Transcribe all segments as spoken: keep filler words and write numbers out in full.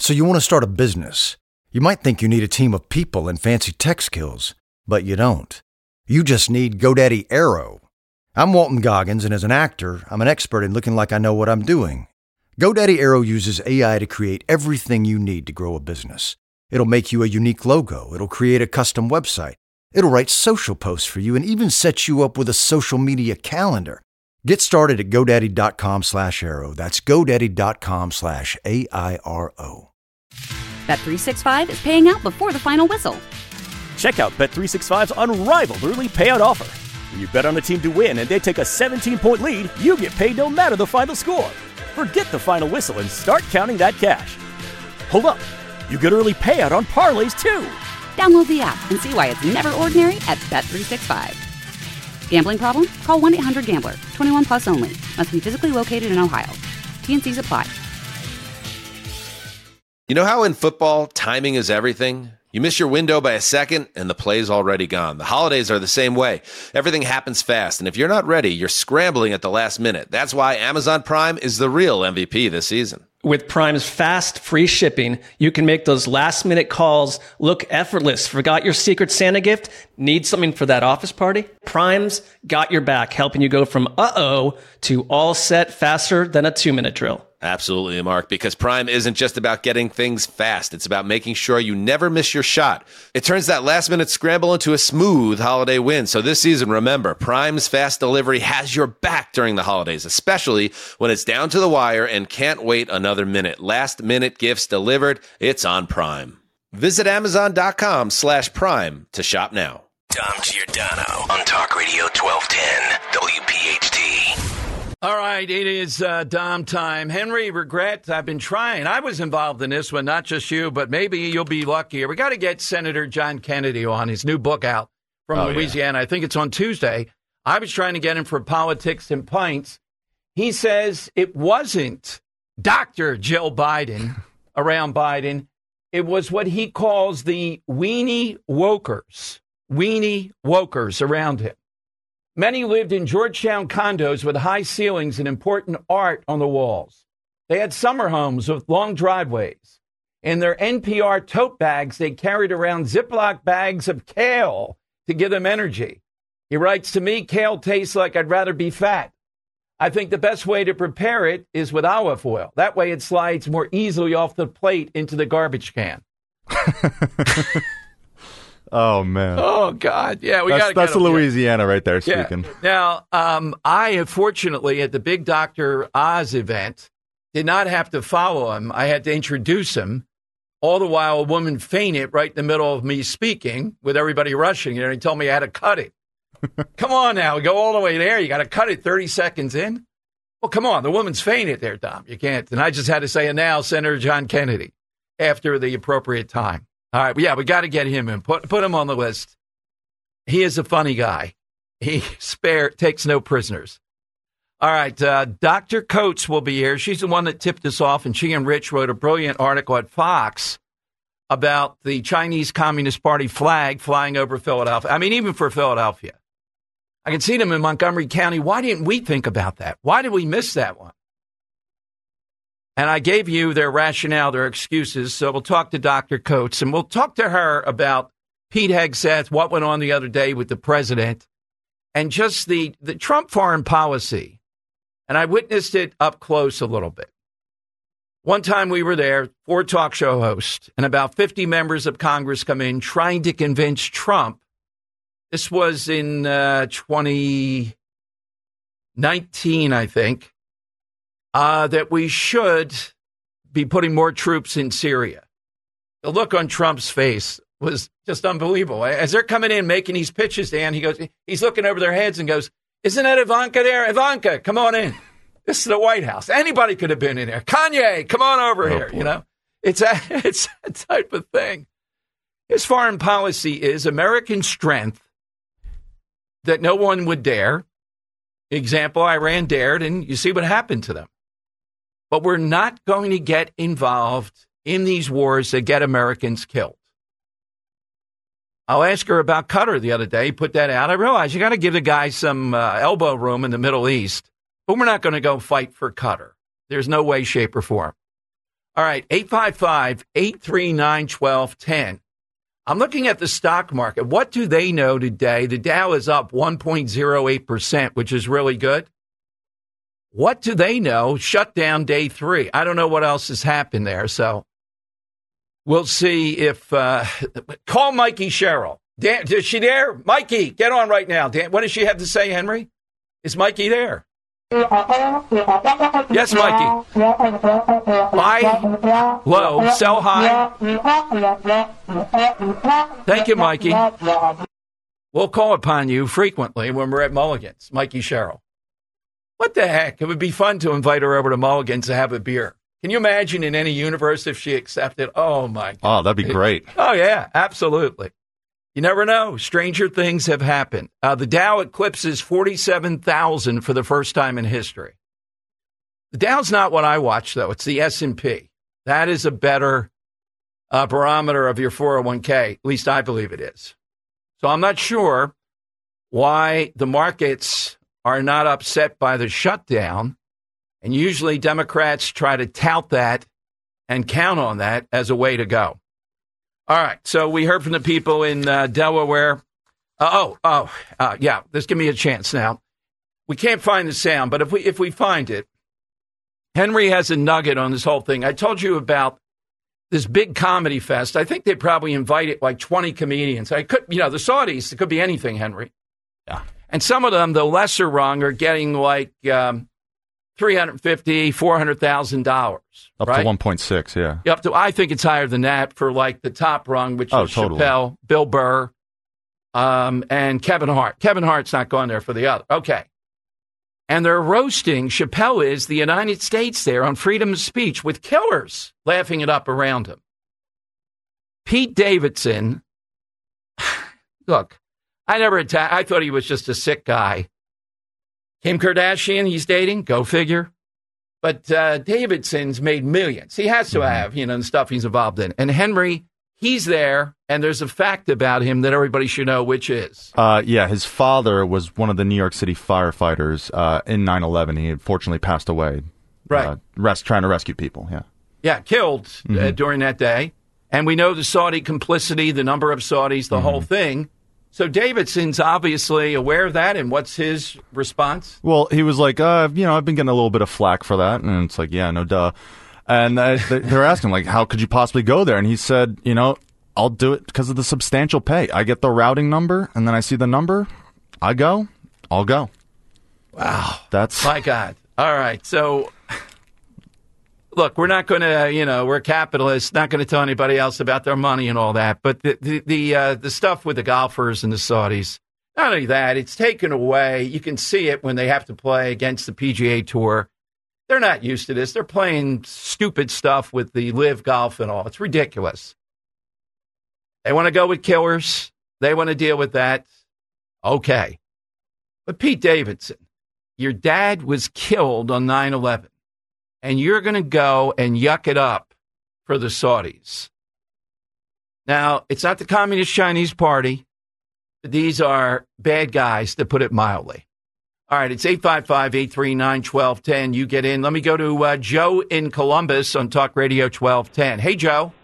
So you want to start a business. You might think you need a team of people and fancy tech skills, but you don't. You just need GoDaddy Aero. I'm Walton Goggins, and as an actor, I'm an expert in looking like I know what I'm doing. GoDaddy Aero uses A I to create everything you need to grow a business. It'll make you a unique logo. It'll create a custom website. It'll write social posts for you and even set you up with a social media calendar. Get started at GoDaddy.com slash Aero. That's GoDaddy.com slash A I R O. Bet three sixty-five is paying out before the final whistle. Check out Bet three sixty-five's unrivaled early payout offer. When you bet on a team to win and they take a seventeen-point lead, you get paid no matter the final score. Forget the final whistle and start counting that cash. Hold up. You get early payout on parlays, too. Download the app and see why it's never ordinary at Bet three sixty-five. Gambling problem? Call one eight hundred gambler. twenty-one plus only. Must be physically located in Ohio. T N Cs apply. You know how in football, timing is everything? You miss your window by a second, and the play's already gone. The holidays are the same way. Everything happens fast, and if you're not ready, you're scrambling at the last minute. That's why Amazon Prime is the real M V P this season. With Prime's fast, free shipping, you can make those last-minute calls look effortless. Forgot your Secret Santa gift? Need something for that office party? Prime's got your back, helping you go from uh-oh to all set faster than a two-minute drill. Absolutely, Mark, because Prime isn't just about getting things fast. It's about making sure you never miss your shot. It turns that last-minute scramble into a smooth holiday win. So this season, remember, Prime's fast delivery has your back during the holidays, especially when it's down to the wire and can't wait another minute. Last-minute gifts delivered, it's on Prime. Visit Amazon.com slash Prime to shop now. Dom Giordano on Talk Radio twelve ten W P H T. All right, it is uh, Dom time. Henry, regret, I've been trying. I was involved in this one, not just you, but maybe you'll be luckier. We got to get Senator John Kennedy on, his new book out from oh, Louisiana. Yeah. I think it's on Tuesday. I was trying to get him for Politics and Pints. He says it wasn't Doctor Jill Biden around Biden. It was what he calls the weenie wokers, weenie wokers around him. Many lived in Georgetown condos with high ceilings and important art on the walls. They had summer homes with long driveways. In their N P R tote bags, they carried around Ziploc bags of kale to give them energy. He writes, to me, kale tastes like I'd rather be fat. I think the best way to prepare it is with olive oil. That way it slides more easily off the plate into the garbage can. Oh, man. Oh, God. Yeah, we got to get That's Louisiana right there speaking. Yeah. Now, um, I, fortunately, at the big Doctor Oz event, did not have to follow him. I had to introduce him. All the while, a woman fainted right in the middle of me speaking with everybody rushing. And he told me I had to cut it. Come on now. We go all the way there. You got to cut it thirty seconds in. Well, come on. The woman's fainted there, Dom. You can't. And I just had to say, and now, Senator John Kennedy, after the appropriate time. All right, yeah, we got to get him in. Put put him on the list. He is a funny guy. He spare takes no prisoners. All right, uh, Doctor Coates will be here. She's the one that tipped us off, and she and Rich wrote a brilliant article at Fox about the Chinese Communist Party flag flying over Philadelphia. I mean, even for Philadelphia. I can see them in Montgomery County. Why didn't we think about that? Why did we miss that one? And I gave you their rationale, their excuses. So we'll talk to Doctor Coates, and we'll talk to her about Pete Hegseth, what went on the other day with the president, and just the, the Trump foreign policy. And I witnessed it up close a little bit. One time we were there, four talk show hosts, and about fifty members of Congress come in trying to convince Trump. This was in uh, twenty nineteen, I think. Uh, that we should be putting more troops in Syria. The look on Trump's face was just unbelievable. As they're coming in making these pitches, Dan, he goes, he's looking over their heads and goes, isn't that Ivanka there? Ivanka, come on in. This is the White House. Anybody could have been in there. Kanye, come on over oh, here. Boy. You know, it's a, it's that type of thing. His foreign policy is American strength that no one would dare. Example, Iran dared, and you see what happened to them. But we're not going to get involved in these wars that get Americans killed. I'll ask her about Qatar the other day. Put that out. I realize you got to give the guy some uh, elbow room in the Middle East, but we're not going to go fight for Qatar. There's no way, shape, or form. All right, eight five five, eight three nine, one two one zero. I'm looking at the stock market. What do they know today? The Dow is up one point zero eight percent, which is really good. What do they know? Shut down day three. I don't know what else has happened there, so we'll see if uh, – call Mikey Sherrill. Dan, is she there? Mikey, get on right now. Dan, what does she have to say, Henry? Is Mikey there? Yes, Mikey. Buy low, sell high. Thank you, Mikey. We'll call upon you frequently when we're at Mulligan's. Mikey Sherrill. What the heck? It would be fun to invite her over to Mulligan's to have a beer. Can you imagine in any universe if she accepted? Oh, my God. Oh, that'd be great. Oh, yeah, absolutely. You never know. Stranger things have happened. Uh, the Dow eclipses forty-seven thousand for the first time in history. The Dow's not what I watch, though. It's the S and P. That is a better uh, barometer of your four oh one k. At least I believe it is. So I'm not sure why the markets are not upset by the shutdown. And usually Democrats try to tout that and count on that as a way to go. All right, so we heard from the people in uh, Delaware. Uh, oh, oh, uh, yeah, just give me a chance now. We can't find the sound, but if we if we find it, Henry has a nugget on this whole thing. I told you about this big comedy fest. I think they probably invited like twenty comedians. I could, you know, the Saudis, it could be anything, Henry. Yeah. And some of them, the lesser rung, are getting like um, three hundred fifty thousand dollars, four hundred thousand dollars. Up right? to one point six, yeah. Up to, I think it's higher than that for like the top rung, which oh, is totally. Chappelle, Bill Burr, um, and Kevin Hart. Kevin Hart's not going there for the other. Okay. And they're roasting, Chappelle is, the United States there on freedom of speech with killers laughing it up around him. Pete Davidson, look, I never attacked, I thought he was just a sick guy. Kim Kardashian, he's dating, go figure. But uh, Davidson's made millions. He has to mm-hmm. have, you know, the stuff he's involved in. And Henry, he's there, and there's a fact about him that everybody should know, which is. Uh, yeah, his father was one of the New York City firefighters uh, in nine eleven. He unfortunately passed away. Right. Uh, res- trying to rescue people, yeah. Yeah, killed mm-hmm. uh, during that day. And we know the Saudi complicity, the number of Saudis, the mm-hmm. whole thing. So Davidson's obviously aware of that, and what's his response? Well, he was like, uh, you know, I've been getting a little bit of flack for that, and it's like, yeah, no duh. And uh, they're asking, like, how could you possibly go there? And he said, you know, I'll do it because of the substantial pay. I get the routing number, and then I see the number, I go, I'll go. Wow. That's... My God. All right, so... Look, we're not going to, you know, we're capitalists, not going to tell anybody else about their money and all that. But the the the, uh, the stuff with the golfers and the Saudis, not only that, it's taken away. You can see it when they have to play against the P G A Tour. They're not used to this. They're playing stupid stuff with the live golf and all. It's ridiculous. They want to go with killers. They want to deal with that. Okay. But Pete Davidson, your dad was killed on nine eleven. And you're going to go and yuck it up for the Saudis. Now, it's not the Communist Chinese Party. These are bad guys, to put it mildly. All right, it's eight five five, eight three nine, one two one zero. You get in. Let me go to uh, Joe in Columbus on Talk Radio twelve ten. Hey, Joe.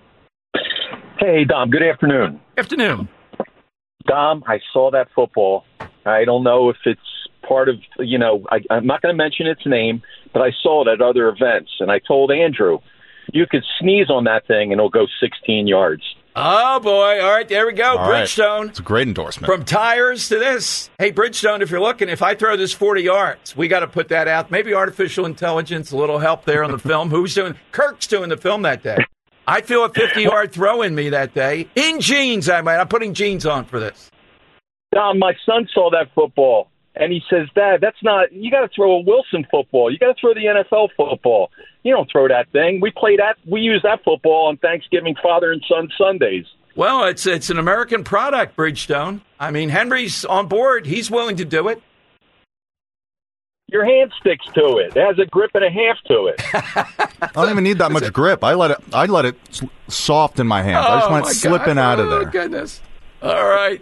Hey, Dom. Good afternoon. Afternoon. Dom, I saw that football. I don't know if it's part of, you know, I, I'm not going to mention its name, but I saw it at other events, and I told Andrew, you could sneeze on that thing and it'll go sixteen yards. Oh, boy. All right, there we go. All Bridgestone. Right. It's a great endorsement. From tires to this. Hey, Bridgestone, if you're looking, if I throw this forty yards, we got to put that out. Maybe artificial intelligence, a little help there on the film. Who's doing? Kirk's doing the film that day. I feel a fifty-yard throw in me that day. In jeans, I might. I'm putting jeans on for this. Dom, my son saw that football. And he says, Dad, that's not, you got to throw a Wilson football. You got to throw the N F L football. You don't throw that thing. We play that, we use that football on Thanksgiving, Father and Son Sundays. Well, it's it's an American product, Bridgestone. I mean, Henry's on board. He's willing to do it. Your hand sticks to it. It has a grip and a half to it. I don't even need that much it? grip. I let it, I let it soft in my hands. Oh, I just want it slipping God. out of there. Oh, goodness. All right.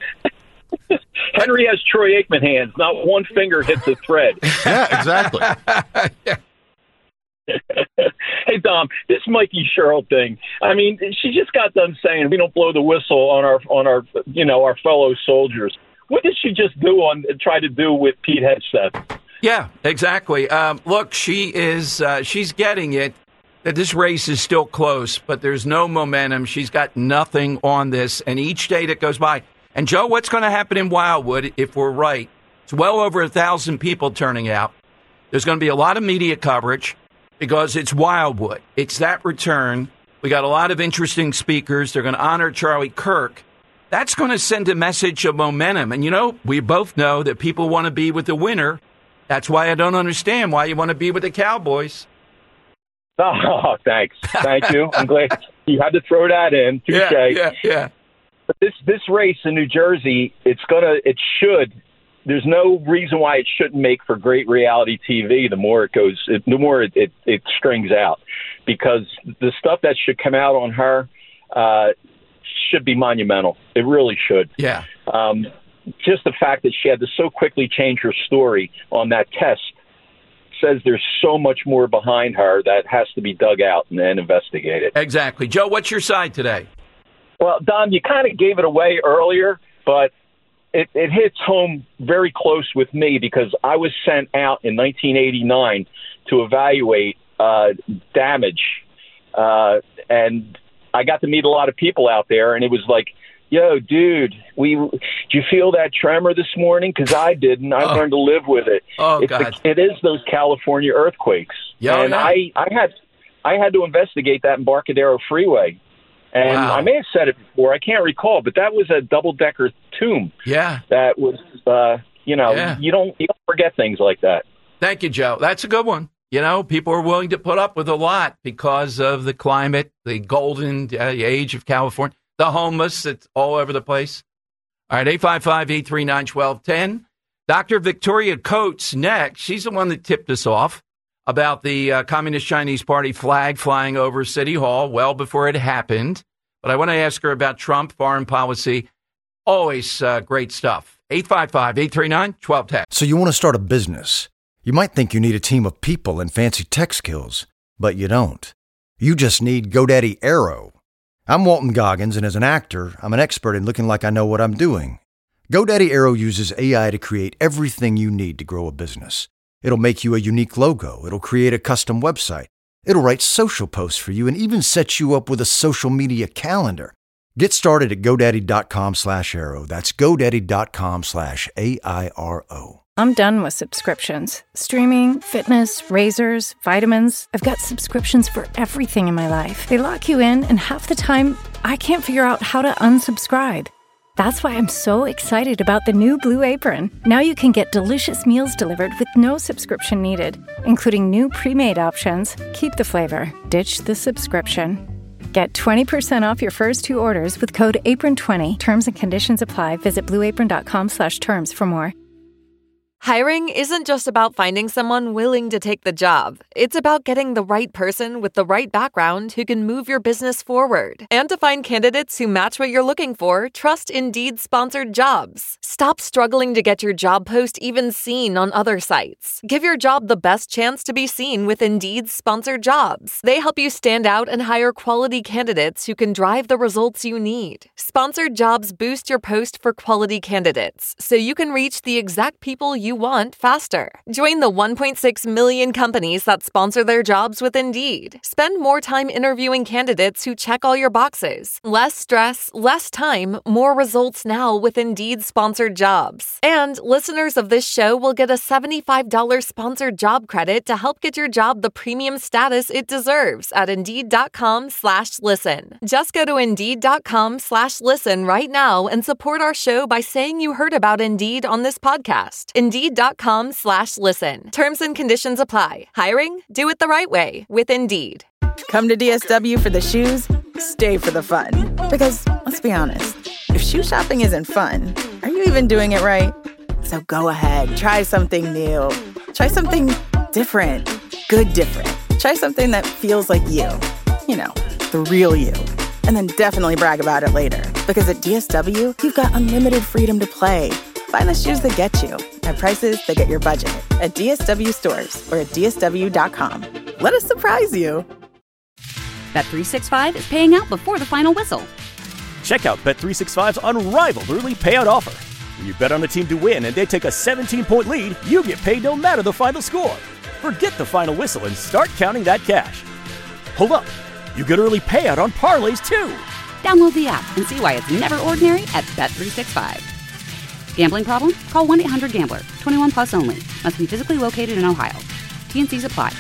Henry has Troy Aikman hands. Not one finger hits a thread. Yeah, exactly. yeah. Hey, Dom, this Mikey Sherrill thing. I mean, she just got done saying we don't blow the whistle on our on our you know our fellow soldiers. What did she just do on try to do with Pete Hegseth? Yeah, exactly. Um, look, she is uh, she's getting it that this race is still close, but there's no momentum. She's got nothing on this, and each day that goes by. And Joe, what's going to happen in Wildwood if we're right? It's well over a thousand people turning out. There's going to be a lot of media coverage because it's Wildwood. It's that return. We got a lot of interesting speakers. They're going to honor Charlie Kirk. That's going to send a message of momentum. And, you know, we both know that people want to be with the winner. That's why I don't understand why you want to be with the Cowboys. Oh, thanks. Thank you. I'm glad you had to throw that in. Touché. Yeah, yeah, yeah. But this, this race in New Jersey, it's going to, it should, there's no reason why it shouldn't make for great reality T V the more it goes, it, the more it, it, it strings out. Because the stuff that should come out on her uh, should be monumental. It really should. Yeah. Um, just the fact that she had to so quickly change her story on that test says there's so much more behind her that has to be dug out and then investigated. Exactly. Joe, what's your side today? Well, Don, you kind of gave it away earlier, but it, it hits home very close with me because I was sent out in nineteen eighty-nine to evaluate uh, damage, uh, and I got to meet a lot of people out there, and it was like, yo, dude, we did you feel that tremor this morning? Because I didn't. I oh. learned to live with it. Oh, it's God. The, it is those California earthquakes. Yeah, and yeah. I, I had I had to investigate that Embarcadero Freeway. And Wow. I may have said it before. I can't recall, but that was a double-decker tomb. Yeah. That was, uh, you know, Yeah. you don't you don't forget things like that. Thank you, Joe. That's a good one. You know, people are willing to put up with a lot because of the climate, the golden uh, age of California, the homeless, it's all over the place. All right, eight five five, eight three nine, one two one zero. Doctor Victoria Coates next. She's the one that tipped us off about the uh, Communist Chinese Party flag flying over City Hall well before it happened. But I want to ask her about Trump, foreign policy. Always uh, great stuff. eight five five, eight three nine, one two one zero. So you want to start a business. You might think you need a team of people and fancy tech skills, but you don't. You just need GoDaddy Aero. I'm Walton Goggins, and as an actor, I'm an expert in looking like I know what I'm doing. GoDaddy Aero uses A I to create everything you need to grow a business. It'll make you a unique logo. It'll create a custom website. It'll write social posts for you and even set you up with a social media calendar. Get started at GoDaddy.com slash Aero. That's GoDaddy.com slash A I R O. I'm done with subscriptions. Streaming, fitness, razors, vitamins. I've got subscriptions for everything in my life. They lock you in, and half the time, I can't figure out how to unsubscribe. That's why I'm so excited about the new Blue Apron. Now you can get delicious meals delivered with no subscription needed, including new pre-made options. Keep the flavor, ditch the subscription. Get twenty percent off your first two orders with code apron twenty. Terms and conditions apply. Visit blueapron.com slash terms for more. Hiring isn't just about finding someone willing to take the job. It's about getting the right person with the right background who can move your business forward. And to find candidates who match what you're looking for, trust Indeed-sponsored jobs. Stop struggling to get your job post even seen on other sites. Give your job the best chance to be seen with Indeed-sponsored jobs. They help you stand out and hire quality candidates who can drive the results you need. Sponsored jobs boost your post for quality candidates, so you can reach the exact people you want faster. Join the one point six million companies that sponsor their jobs with Indeed. Spend more time interviewing candidates who check all your boxes. Less stress, less time, more results now with Indeed sponsored jobs. And listeners of this show will get a seventy-five dollars sponsored job credit to help get your job the premium status it deserves at Indeed.com slash listen. Just go to Indeed.com slash listen right now and support our show by saying you heard about Indeed on this podcast. Indeed.com slash listen. Terms and conditions apply. Hiring? Do it the right way with Indeed. Come to D S W for the shoes, stay for the fun. Because, let's be honest, if shoe shopping isn't fun, are you even doing it right? So go ahead, try something new. Try something different. Good different. Try something that feels like you. You know, the real you. And then definitely brag about it later. Because at D S W, you've got unlimited freedom to play. Find the shoes that get you at prices that get your budget at D S W stores or at D S W dot com. let us surprise you. Bet three sixty-five is paying out before the final whistle. Check out Bet three sixty-five's unrivaled early payout offer. When you bet on a team to win and they take a seventeen-point lead, you get paid no matter the final score. Forget the final whistle and start counting that cash. Hold up. You get early payout on parlays, too. Download the app and see why it's never ordinary at Bet three sixty-five. Gambling problem? Call one eight hundred gambler. twenty-one plus only. Must be physically located in Ohio. T N Cs apply.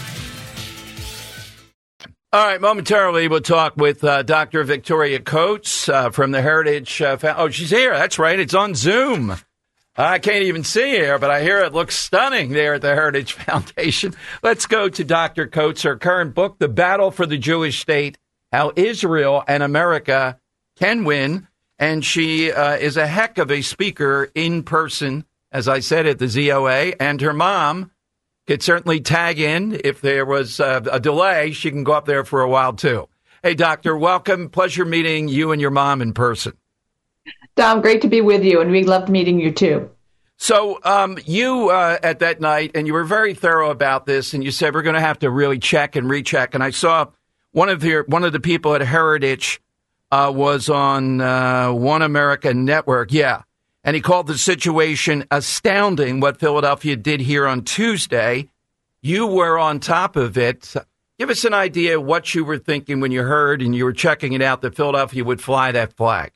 All right, momentarily we'll talk with uh, Doctor Victoria Coates uh, from the Heritage. Uh, fa- oh, she's here. That's right. It's on Zoom. I can't even see her, but I hear it looks stunning there at the Heritage Foundation. Let's go to Doctor Coates. Her current book, The Battle for the Jewish State, How Israel and America Can Win. And she uh, is a heck of a speaker in person, as I said, at the Z O A. And her mom could certainly tag in. If there was uh, a delay, she can go up there for a while, too. Hey, Doctor, welcome. Pleasure meeting you and your mom in person. Dom, great to be with you, and we loved meeting you, too. So um, you, uh, at that night, and you were very thorough about this, and you said we're going to have to really check and recheck. And I saw one of your one of the people at Heritage uh, was on uh, One America Network, yeah. And he called the situation astounding, what Philadelphia did here on Tuesday. You were on top of it. Give us an idea of what you were thinking when you heard and you were checking it out that Philadelphia would fly that flag.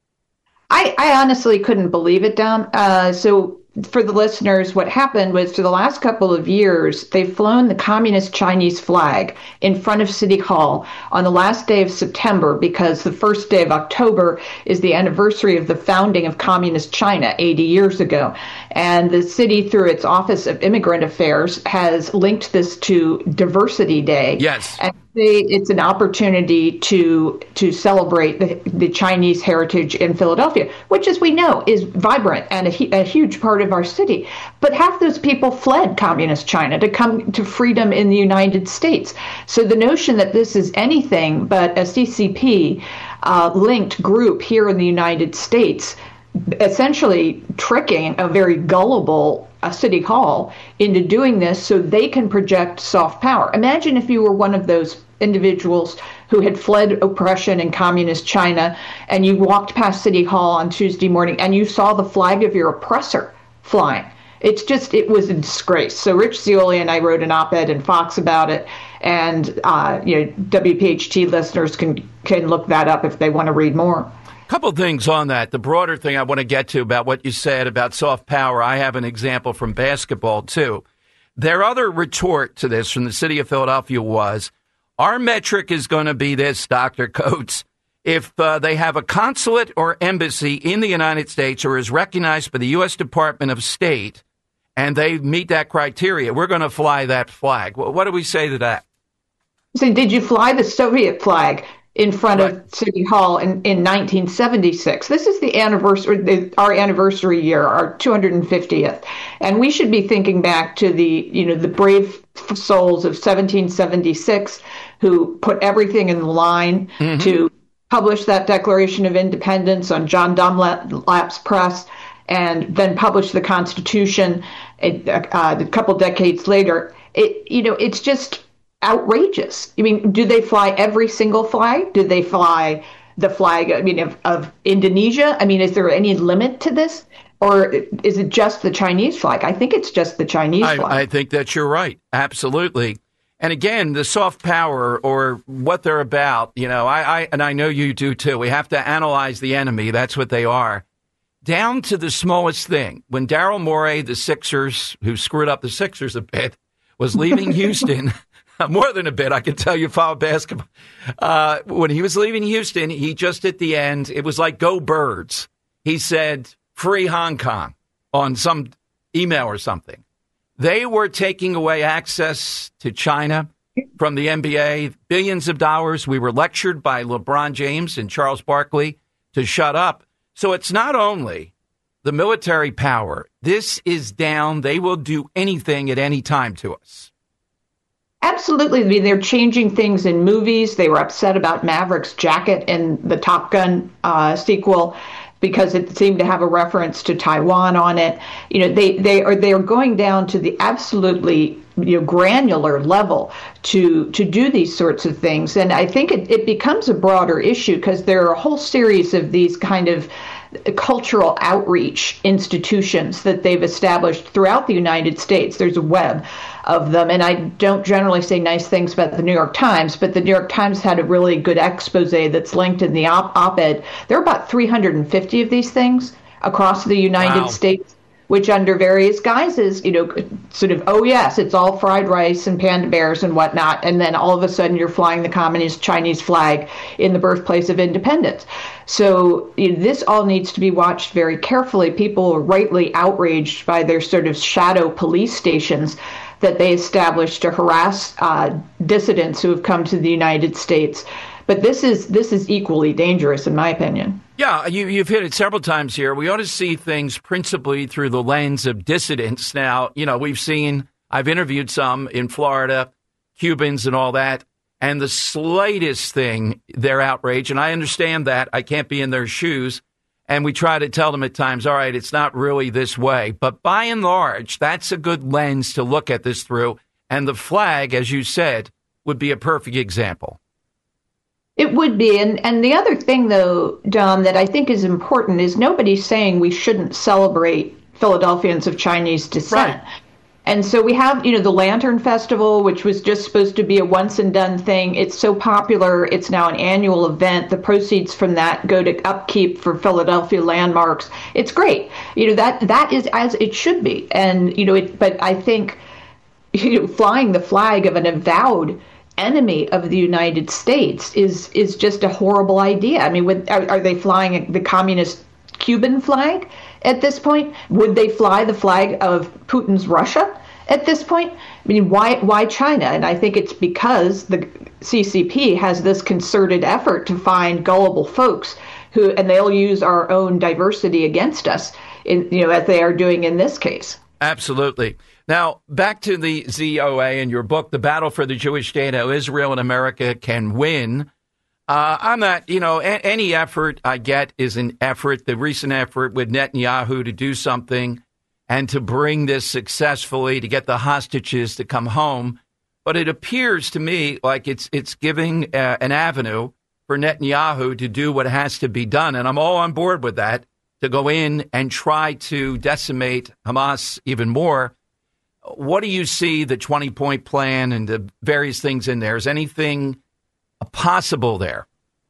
I, I honestly couldn't believe it, Dom. Uh, so for the listeners, what happened was for the last couple of years, they've flown the communist Chinese flag in front of City Hall on the last day of September because the first day of October is the anniversary of the founding of Communist China eighty years ago. And the city, through its Office of Immigrant Affairs, has linked this to Diversity Day. Yes. And it's an opportunity to to celebrate the, the Chinese heritage in Philadelphia, which, as we know, is vibrant and a, a huge part of our city. But half those people fled communist China to come to freedom in the United States. So the notion that this is anything but a C C P uh, linked group here in the United States, essentially tricking a very gullible uh, City Hall into doing this so they can project soft power. Imagine if you were one of those individuals who had fled oppression in communist China and you walked past City Hall on Tuesday morning and you saw the flag of your oppressor flying. It's just, it was a disgrace. So Rich Zeoli and I wrote an op-ed in Fox about it, and uh, you know, W P H T listeners can can look that up if they want to read more. Couple of things on that. The broader thing I want to get to about what you said about soft power, I have an example from basketball, too. Their other retort to this from the city of Philadelphia was, our metric is going to be this, Doctor Coates. If uh, they have a consulate or embassy in the United States or is recognized by the U S Department of State and they meet that criteria, we're going to fly that flag. Well, what do we say to that? So did you fly the Soviet flag in front right. of City Hall in, in nineteen seventy-six? This is the anniversary, our anniversary year, our two hundred fiftieth. And we should be thinking back to the, you know, the brave souls of seventeen seventy-six who put everything in the line mm-hmm. to publish that Declaration of Independence on John Dunlap's press, and then publish the Constitution uh, a couple decades later. It, you know, it's just outrageous. I mean, do they fly every single flag? Do they fly the flag, I mean, of, of Indonesia? I mean, is there any limit to this? Or is it just the Chinese flag? I think it's just the Chinese I, flag. I think that you're right. Absolutely. And again, the soft power or what they're about, you know, I, I and I know you do too. We have to analyze the enemy. That's what they are. Down to the smallest thing. When Daryl Morey, the Sixers, who screwed up the Sixers a bit, was leaving Houston, more than a bit, I can tell you follow basketball. Uh, when he was leaving Houston, he just at the end, it was like go Birds. He said, free Hong Kong on some email or something. They were taking away access to China from the N B A, billions of dollars. We were lectured by LeBron James and Charles Barkley to shut up. So it's not only the military power. This is down. They will do anything at any time to us. Absolutely. I mean, they're changing things in movies. They were upset about Maverick's jacket in the Top Gun uh, sequel, because it seemed to have a reference to Taiwan on it. You know, they, they are they are going down to the absolutely you know, granular level to to do these sorts of things. And I think it, it becomes a broader issue because there are a whole series of these kind of cultural outreach institutions that they've established throughout the United States. There's a web of them, and I don't generally say nice things about the New York Times, but the New York Times had a really good expose that's linked in the op- op-ed. There are about three hundred fifty of these things across the United Wow. States, which under various guises, you know, sort of, oh yes, it's all fried rice and panda bears and whatnot, and then all of a sudden you're flying the communist Chinese flag in the birthplace of independence. So you know, this all needs to be watched very carefully. People are rightly outraged by their sort of shadow police stations that they established to harass uh, dissidents who have come to the United States. But this is this is equally dangerous, in my opinion. Yeah, you, you've hit it several times here. We ought to see things principally through the lens of dissidents. Now, you know, we've seen, I've interviewed some in Florida, Cubans and all that, and the slightest thing, they're outraged. And I understand that. I can't be in their shoes. And we try to tell them at times, all right, it's not really this way. But by and large, that's a good lens to look at this through. And the flag, as you said, would be a perfect example. It would be. And, and the other thing, though, Dom, that I think is important is nobody's saying we shouldn't celebrate Philadelphians of Chinese descent. Right. And so we have, you know, the Lantern Festival, which was just supposed to be a once and done thing. It's so popular. It's now an annual event. The proceeds from that go to upkeep for Philadelphia landmarks. It's great. You know, that that is as it should be. And, you know, it, but I think, you know, flying the flag of an avowed enemy of the United States is is just a horrible idea. I mean, would, are, are they flying the communist Cuban flag at this point? Would they fly the flag of Putin's Russia at this point? I mean, why why China? And I think it's because the C C P has this concerted effort to find gullible folks who, and they'll use our own diversity against us, in, you know, as they are doing in this case. Absolutely. Now, back to the Z O A and your book, The Battle for the Jewish State, How Israel and America Can Win. Uh, I'm not, you know, a- any effort I get is an effort. The recent effort with Netanyahu to do something and to bring this successfully, to get the hostages to come home. But it appears to me like it's it's giving uh, an avenue for Netanyahu to do what has to be done. And I'm all on board with that, to go in and try to decimate Hamas even more. What do you see the twenty-point plan and the various things in there? Is anything possible there?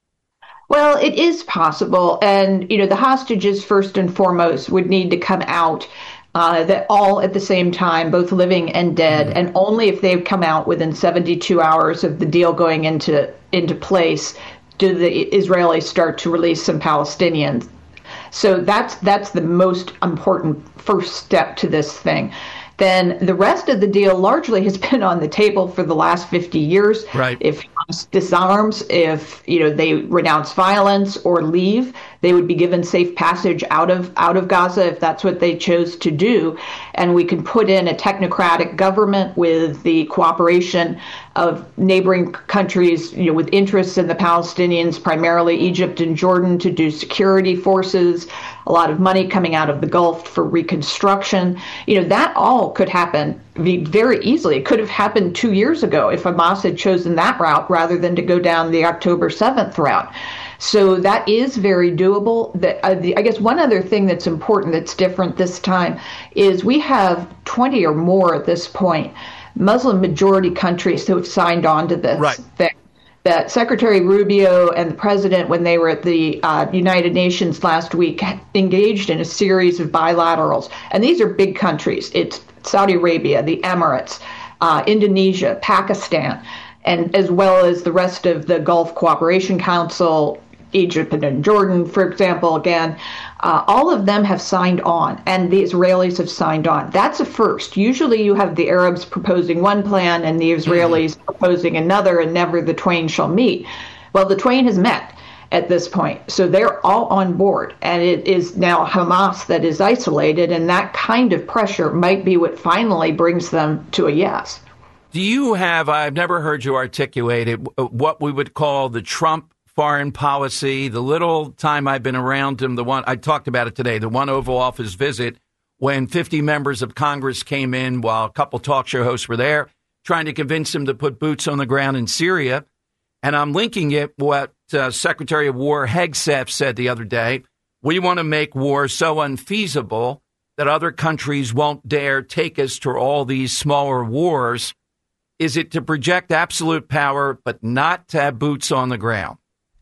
Well, it is possible. And, you know, the hostages, first and foremost, would need to come out uh, that all at the same time, both living and dead. Mm-hmm. And only if they've come out within seventy-two hours of the deal going into into place do the Israelis start to release some Palestinians. So that's that's the most important first step to this thing. Then the rest of the deal largely has been on the table for the last fifty years. Right. If Hamas disarms, if you know they renounce violence or leave, they would be given safe passage out of out of Gaza if that's what they chose to do. And we can put in a technocratic government with the cooperation of neighboring countries, you know, with interests in the Palestinians, primarily Egypt and Jordan, to do security forces, a lot of money coming out of the Gulf for reconstruction. You know, that all could happen very easily. It could have happened two years ago if Hamas had chosen that route rather than to go down the October seventh route. So that is very doable. That uh, the, I guess one other thing that's important that's different this time is we have twenty or more at this point Muslim majority countries who have signed on to this. Right. That, that Secretary Rubio and the president, when they were at the uh, United Nations last week, engaged in a series of bilaterals. And these are big countries. It's Saudi Arabia, the Emirates, uh, Indonesia, Pakistan, and as well as the rest of the Gulf Cooperation Council, Egypt and Jordan, for example, again. Uh, all of them have signed on, and the Israelis have signed on. That's a first. Usually you have the Arabs proposing one plan and the Israelis mm-hmm. proposing another, and never the twain shall meet. Well, the twain has met at this point. So they're all on board, and it is now Hamas that is isolated, and that kind of pressure might be what finally brings them to a yes. Do you have, I've never heard you articulate it, what we would call the Trump foreign policy, the little time I've been around him, the one I talked about it today, the one Oval Office visit. when fifty members of Congress came in while a couple talk show hosts were there, trying to convince him to put boots on the ground in Syria. And I'm linking it what uh, Secretary of War Hegseth said the other day. We want to make war so unfeasible that other countries won't dare take us to all these smaller wars. Is it to project absolute power, but not to have boots on the ground?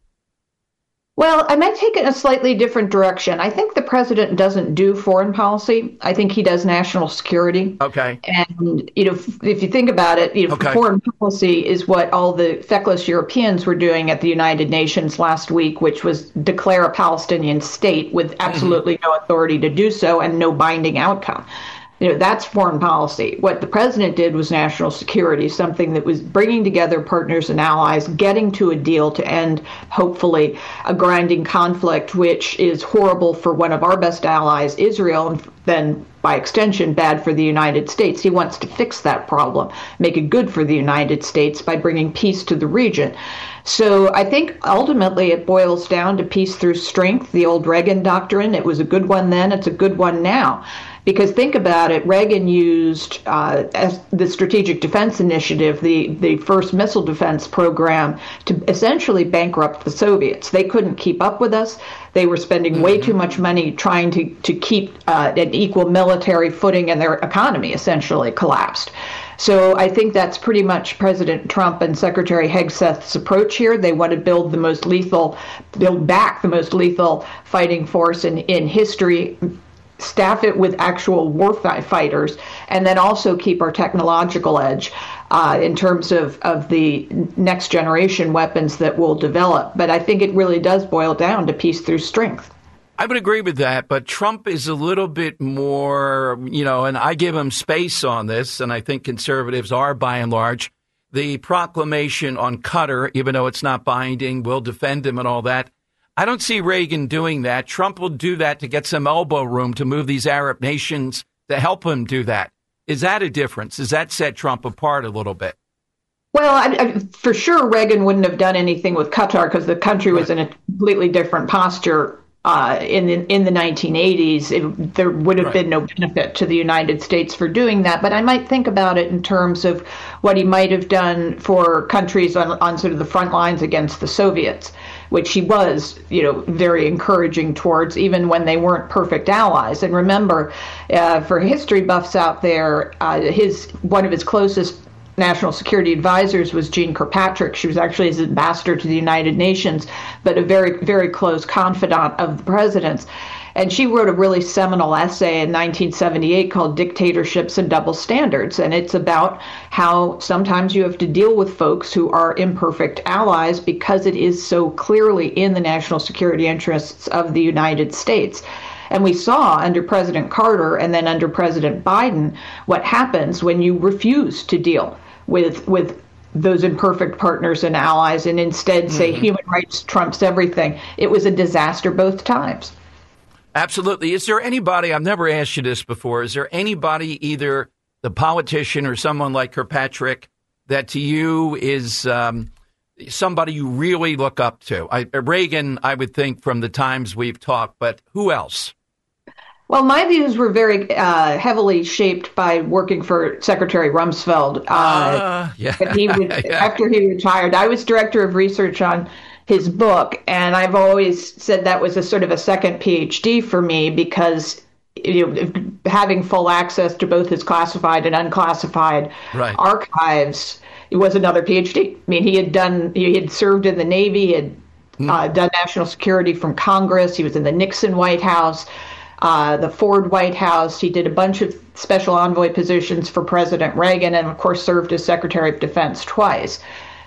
Well, I might take it in a slightly different direction. I think the president doesn't do foreign policy. I think he does national security. Okay. And, you know, if, if you think about it, you know, okay. foreign policy is what all the feckless Europeans were doing at the United Nations last week, which was declare a Palestinian state with absolutely mm-hmm. no authority to do so and no binding outcome. You know, that's foreign policy. What the president did was national security, something that was bringing together partners and allies, getting to a deal to end, hopefully, a grinding conflict, which is horrible for one of our best allies, Israel, and then, by extension, bad for the United States. He wants to fix that problem, make it good for the United States by bringing peace to the region. So I think ultimately it boils down to peace through strength, the old Reagan doctrine. It was a good one then, it's a good one now. Because think about it, Reagan used uh, as the Strategic Defense Initiative, the, the first missile defense program, to essentially bankrupt the Soviets. They couldn't keep up with us. They were spending way too much money trying to, to keep uh, an equal military footing, and their economy essentially collapsed. So I think that's pretty much President Trump and Secretary Hegseth's approach here. They want to build the most lethal, build back the most lethal fighting force in, in history, staff it with actual war fighters, and then also keep our technological edge uh, in terms of, of the next generation weapons that we'll develop. But I think it really does boil down to peace through strength. I would agree with that, but Trump is a little bit more, you know, and I give him space on this, and I think conservatives are, by and large, the proclamation on Qatar, even though it's not binding, will defend him and all that. I don't see Reagan doing that. Trump will do that to get some elbow room to move these Arab nations to help him do that. Is that a difference? Does that set Trump apart a little bit? Well, I, I, for sure, Reagan wouldn't have done anything with Qatar because the country was right. in a completely different posture uh, in the in the nineteen eighties. It, there would have right. been no benefit to the United States for doing that. But I might think about it in terms of what he might have done for countries on, on sort of the front lines against the Soviets, which he was, you know, very encouraging towards, even when they weren't perfect allies. And remember, uh, for history buffs out there, uh, his one of his closest national security advisors was Jeane Kirkpatrick. She was actually his ambassador to the United Nations, but a very, very close confidant of the president's. And she wrote a really seminal essay in nineteen seventy-eight called Dictatorships and Double Standards. And it's about how sometimes you have to deal with folks who are imperfect allies because it is so clearly in the national security interests of the United States. And we saw under President Carter and then under President Biden what happens when you refuse to deal with with those imperfect partners and allies and instead say mm-hmm. human rights trumps everything. It was a disaster both times. Absolutely. Is there anybody, I've never asked you this before, is there anybody, either the politician or someone like Kirkpatrick, that to you is um, somebody you really look up to? I, Reagan, I would think, from the times we've talked, but who else? Well, my views were very uh, heavily shaped by working for Secretary Rumsfeld. Uh, uh, yeah. he would, yeah. After he retired, I was director of research on his book, and I've always said that was a sort of a second PhD for me because, you know, having full access to both his classified and unclassified right. archives, it was another PhD. I mean, he had done, he had served in the Navy, he had mm. uh, done national security from Congress, he was in the Nixon White House, uh, the Ford White House, he did a bunch of special envoy positions for President Reagan, and of course served as Secretary of Defense twice.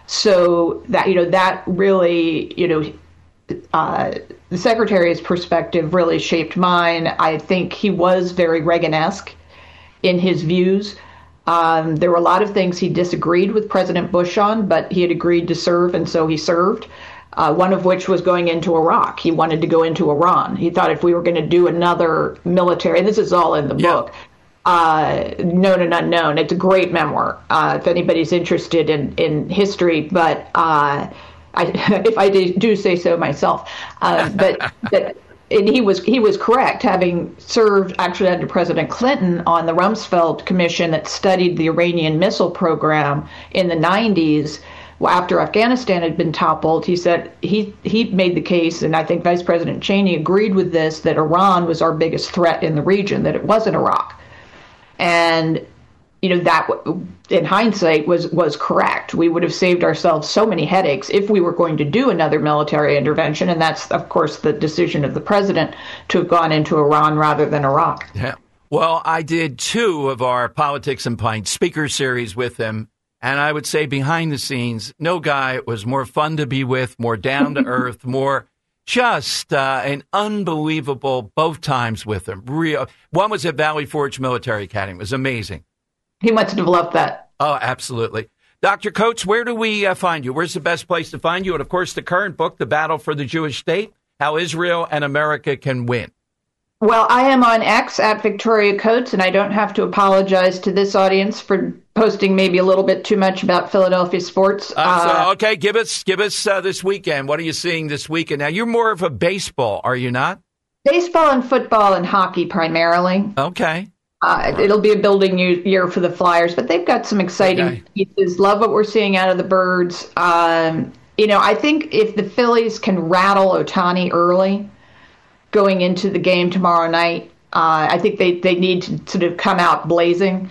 So that, you know, that really, you know, uh, the Secretary's perspective really shaped mine. I think he was very Reagan-esque in his views. Um, there were a lot of things he disagreed with President Bush on, but he had agreed to serve, and so he served, uh, one of which was going into Iraq. He wanted to go into Iran. He thought if we were going to do another military, and this is all in the yeah. book, Uh, Known and Unknown. It's a great memoir uh, if anybody's interested in, in history, but uh, I, if I do say so myself. Uh, but, but and he was he was correct, having served actually under President Clinton on the Rumsfeld Commission that studied the Iranian missile program in the nineties. After Afghanistan had been toppled, he said he he made the case, and I think Vice President Cheney agreed with this, that Iran was our biggest threat in the region, that it wasn't Iraq. And, you know, that in hindsight was, was correct. We would have saved ourselves so many headaches if we were going to do another military intervention. And that's, of course, the decision of the president to have gone into Iran rather than Iraq. Yeah. Well, I did two of our Politics and Pints speaker series with him. And I would say behind the scenes, no guy was more fun to be with, more down to earth, more just uh, an unbelievable both times with him. Real. One was at Valley Forge Military Academy. It was amazing. He must have loved that. Oh, absolutely. Doctor Coates, where do we uh, find you? Where's the best place to find you? And, of course, the current book, The Battle for the Jewish State, How Israel and America Can Win. Well, I am on X at Victoria Coates, and I don't have to apologize to this audience for posting maybe a little bit too much about Philadelphia sports. Uh, so, okay, give us give us uh, this weekend. What are you seeing this weekend? Now, you're more of a baseball, are you not? Baseball and football and hockey primarily. Okay. Uh, it'll be a building year for the Flyers, but they've got some exciting okay. pieces. Love what we're seeing out of the Birds. Um, you know, I think if the Phillies can rattle Ohtani early, going into the game tomorrow night, uh, I think they, they need to sort of come out blazing.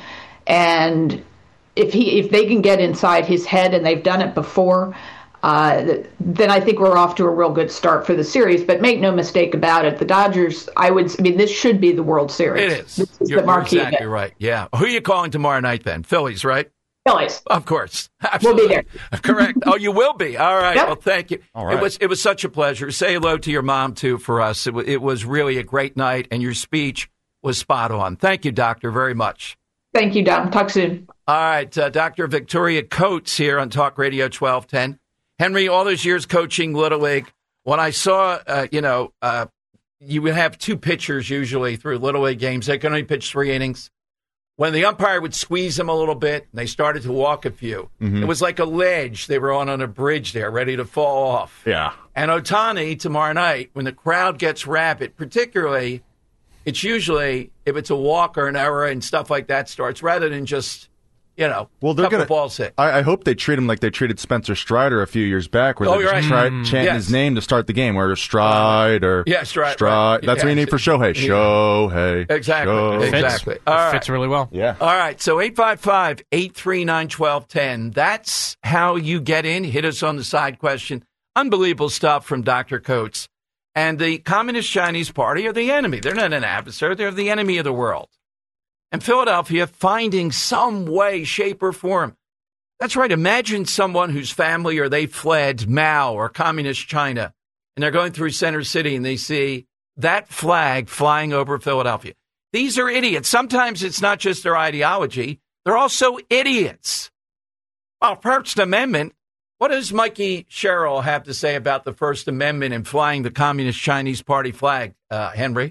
And if he if they can get inside his head, and they've done it before, uh, then I think we're off to a real good start for the series. But make no mistake about it, the Dodgers, I would, I mean, this should be the World Series. It is. This is you're, the marquee you're exactly event. right. Yeah. Who are you calling tomorrow night then? Phillies, right? Phillies. Of course. Absolutely. We'll be there. Correct. Oh, you will be. All right. Yep. Well, thank you. All right. It was it was such a pleasure. Say hello to your mom, too, for us. It, w- it was really a great night, and your speech was spot on. Thank you, Doctor, very much. Thank you, Dom. Talk soon. All right. Uh, Doctor Victoria Coates here on Talk Radio twelve ten. Henry, all those years coaching Little League, when I saw, uh, you know, uh, you would have two pitchers usually through Little League games. They can only pitch three innings. When the umpire would squeeze them a little bit, and they started to walk a few, mm-hmm. it was like a ledge. They were on, on a bridge there, ready to fall off. Yeah. And Ohtani, tomorrow night, when the crowd gets rabid, particularly, it's usually, if it's a walk or an error and stuff like that starts, rather than just, you know, well, they're couple gonna, balls hit. I, I hope they treat him like they treated Spencer Strider a few years back, where oh, they just right. tried mm, chanting yes. his name to start the game, where Stride or yeah, Stride. Stride. Right. That's yeah, what you need for Shohei. yeah. Shohei. Exactly. Shohei. Exactly. Fits, All right. fits really well. Yeah. All right. So eight five five, eight three nine, one two one zero. That's how you get in. Hit us on the side question. Unbelievable stuff from Doctor Coates. And the Communist Chinese Party are the enemy. They're not an adversary. They're the enemy of the world. And Philadelphia finding some way, shape, or form. That's right. Imagine someone whose family or they fled Mao or Communist China, and they're going through Center City and they see that flag flying over Philadelphia. These are idiots. Sometimes it's not just their ideology. They're also idiots. Well, First Amendment, what does Mikey Sherrill have to say about the First Amendment and flying the Communist Chinese Party flag, uh, Henry?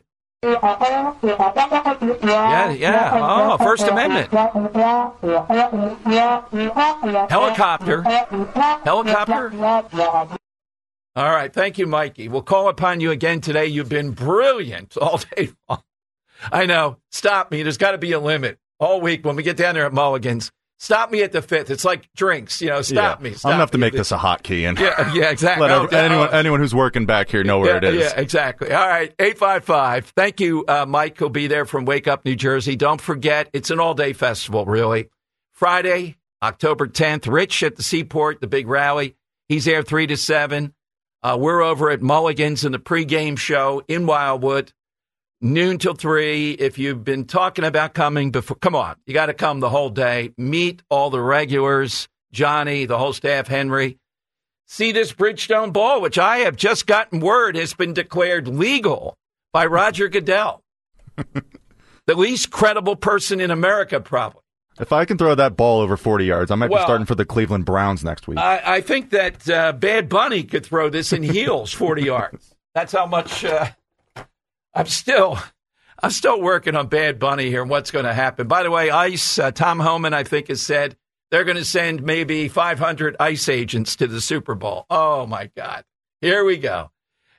Yeah, yeah. Oh, First Amendment. Helicopter. Helicopter. All right. Thank you, Mikey. We'll call upon you again today. You've been brilliant all day long. I know. Stop me. There's got to be a limit. All week when we get down there at Mulligan's, stop me at the fifth. It's like drinks. You know, stop yeah. me. Stop I'm going to have to me. make this a hotkey. And yeah, yeah, exactly. Let oh, anyone, oh. anyone who's working back here know where yeah, it is. Yeah, exactly. All right, eight five five. Thank you, uh, Mike. He'll be there from Wake Up, New Jersey. Don't forget, it's an all-day festival, really. Friday, October tenth, Rich at the Seaport, the big rally. He's there three to seven. Uh, we're over at Mulligan's in the pregame show in Wildwood. Noon till three. If you've been talking about coming before, come on. You got to come the whole day. Meet all the regulars, Johnny, the whole staff, Henry. See this Bridgestone ball, which I have just gotten word has been declared legal by Roger Goodell. The least credible person in America, probably. If I can throw that ball over forty yards, I might well, be starting for the Cleveland Browns next week. I, I think that uh, Bad Bunny could throw this in heels forty yards. That's how much... Uh, I'm still, I'm still working on Bad Bunny here and what's going to happen. By the way, ICE, uh, Tom Homan, I think, has said they're going to send maybe five hundred ICE agents to the Super Bowl. Oh, my God. Here we go.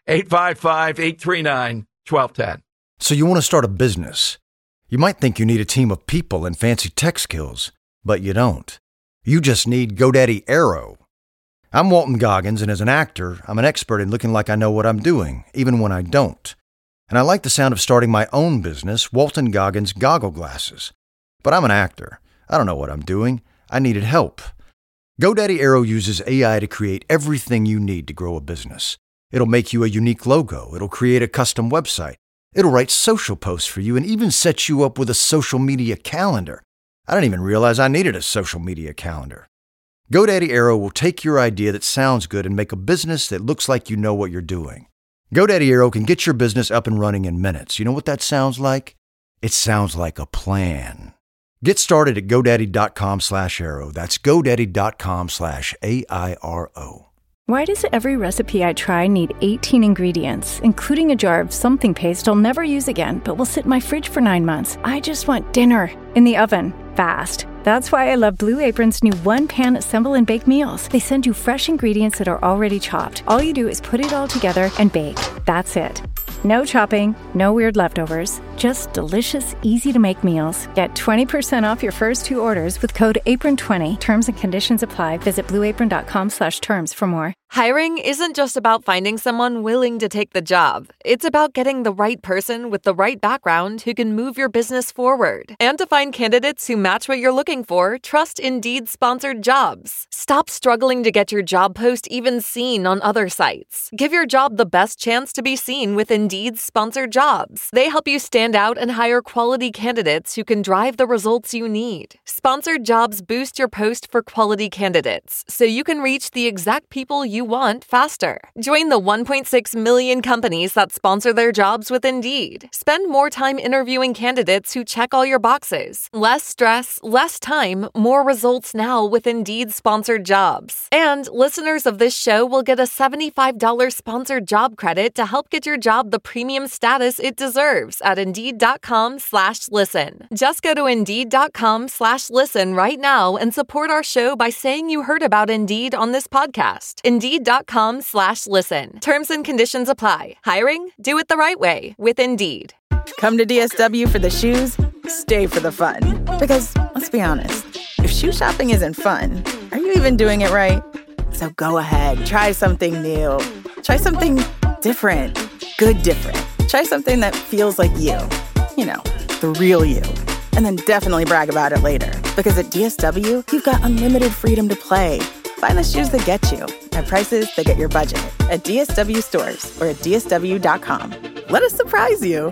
eight five five, eight three nine, one two one zero. So you want to start a business. You might think you need a team of people and fancy tech skills, but you don't. You just need GoDaddy Aero. I'm Walton Goggins, and as an actor, I'm an expert in looking like I know what I'm doing, even when I don't. And I like the sound of starting my own business, Walton Goggins Goggle Glasses. But I'm an actor. I don't know what I'm doing. I needed help. GoDaddy Aero uses A I to create everything you need to grow a business. It'll make you a unique logo. It'll create a custom website. It'll write social posts for you and even set you up with a social media calendar. I didn't even realize I needed a social media calendar. GoDaddy Aero will take your idea that sounds good and make a business that looks like you know what you're doing. GoDaddy Aero can get your business up and running in minutes. You know what that sounds like? It sounds like a plan. Get started at GoDaddy.com slash Aero. That's GoDaddy.com slash A I R O. Why does every recipe I try need eighteen ingredients, including a jar of something paste I'll never use again, but will sit in my fridge for nine months? I just want dinner in the oven, fast. That's why I love Blue Apron's new one-pan assemble and bake meals. They send you fresh ingredients that are already chopped. All you do is put it all together and bake. That's it. No chopping, no weird leftovers, just delicious, easy-to-make meals. Get twenty percent off your first two orders with code apron twenty. Terms and conditions apply. Visit blueapron.com slash terms for more. Hiring isn't just about finding someone willing to take the job. It's about getting the right person with the right background who can move your business forward. And to find candidates who match what you're looking for, trust Indeed-sponsored jobs. Stop struggling to get your job post even seen on other sites. Give your job the best chance to be seen with Indeed-sponsored jobs. They help you stand out and hire quality candidates who can drive the results you need. Sponsored jobs boost your post for quality candidates, so you can reach the exact people you want faster. Join the one point six million companies that sponsor their jobs with Indeed. Spend more time interviewing candidates who check all your boxes. Less stress, less time, more results now with Indeed-sponsored jobs. And listeners of this show will get a seventy-five dollars sponsored job credit to help get your job the premium status it deserves at Indeed.com slash listen. Just go to Indeed.com slash listen right now and support our show by saying you heard about Indeed on this podcast. Indeed.com slash listen. Terms and conditions apply. Hiring? Do it the right way with Indeed. Come to D S W for the shoes, stay for the fun. Because, let's be honest, if shoe shopping isn't fun, are you even doing it right? So go ahead, try something new. Try something different. Good different. Try something that feels like you. You know, the real you. And then definitely brag about it later. Because at D S W, you've got unlimited freedom to play. Find the shoes that get you at prices that get your budget at D S W stores or at D S W dot com. Let us surprise you.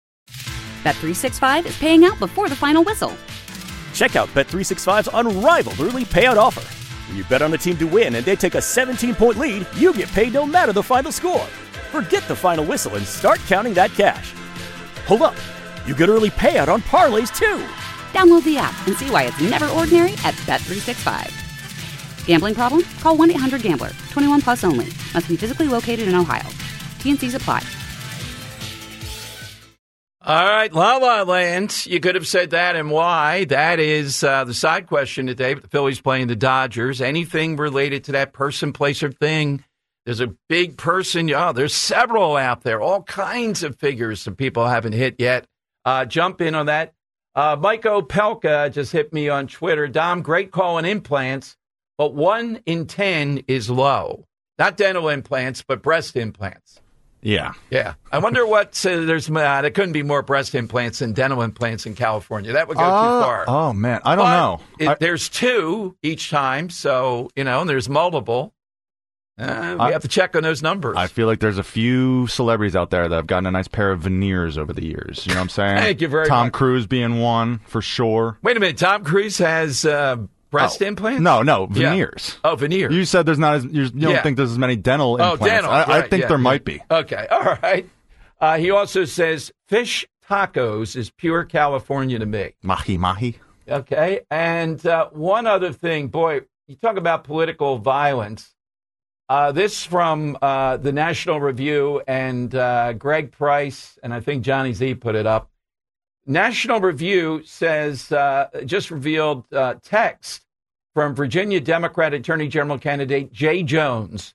Bet three sixty-five is paying out before the final whistle. Check out Bet three sixty-five's unrivaled early payout offer. When you bet on a team to win and they take a seventeen-point lead, you get paid no matter the final score. Forget the final whistle and start counting that cash. Hold up. You get early payout on parlays, too. Download the app and see why it's never ordinary at Bet three sixty-five. Gambling problem? Call one eight hundred gambler. twenty-one plus only. Must be physically located in Ohio. T N Cs apply. All right, La La Land. You could have said that and why. That is uh, the side question today. But the Phillies playing the Dodgers. Anything related to that person, place, or thing? There's a big person. Oh, there's several out there. All kinds of figures some people haven't hit yet. Uh, jump in on that. Uh, Mike Opelka just hit me on Twitter. Dom, great call on implants, but one in ten is low. Not dental implants, but breast implants. Yeah. Yeah. I wonder what, uh, there's, uh, there couldn't be more breast implants than dental implants in California. That would go uh, too far. Oh, man. I don't but know. It, I, there's two each time. So, you know, and there's multiple. Uh, we I, have to check on those numbers. I feel like there's a few celebrities out there that have gotten a nice pair of veneers over the years. You know what I'm saying? Thank you very Tom much. Tom Cruise being one, for sure. Wait a minute. Tom Cruise has uh, breast oh, implants? No, no, veneers. Yeah. Oh, veneers. You said there's not as, you don't yeah. think there's as many dental oh, implants. dental. I, right. I think yeah, there yeah. might be. Okay. All right. Uh, he also says fish tacos is pure California to me. Mahi mahi. Okay. And uh, one other thing, boy, you talk about political violence. Uh, this from uh, the National Review and uh, Greg Price, and I think Johnny Z put it up. National Review says, uh, just revealed uh, text from Virginia Democrat Attorney General candidate Jay Jones